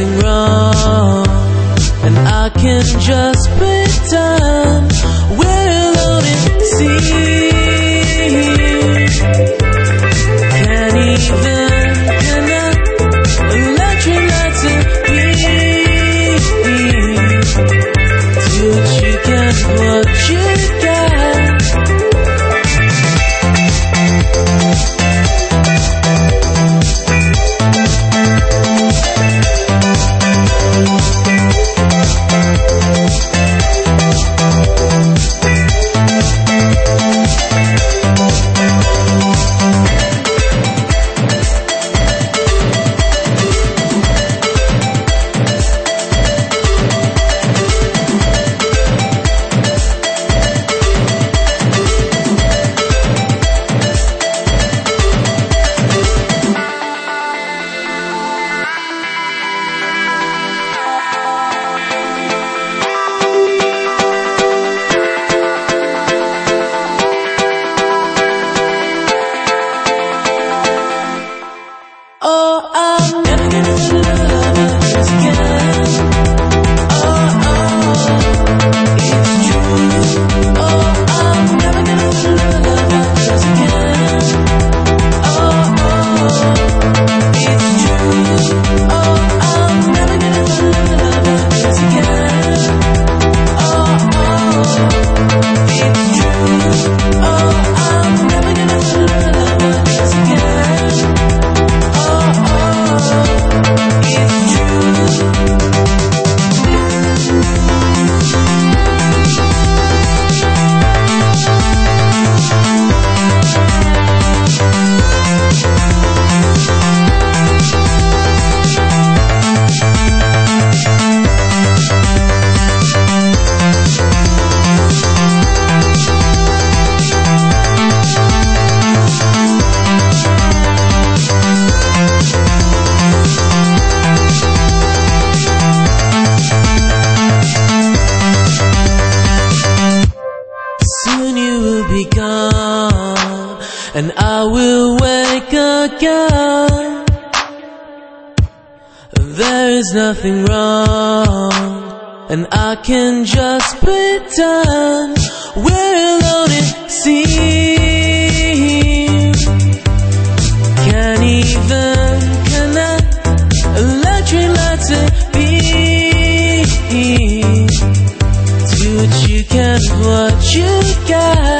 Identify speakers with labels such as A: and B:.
A: nothing wrong, and I can just pretend we're alone it seems. Can't even connect electric lights and beams. Do what you can, what you can. And I will wake again. There is nothing wrong, and I can just pretend we're alone it seems. Can't even connect electric lights and beams. Do what you can, what you can.